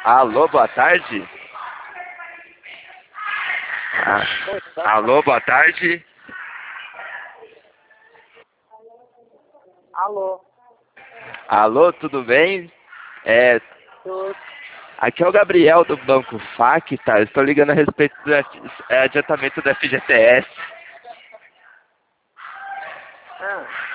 Alô, boa tarde? Alô, boa tarde? Alô, Alô, tudo bem? É, tudo. aqui é o Gabriel do Banco FAC, tá? Eu estou ligando a respeito do adiantamento do FGTS. Ah,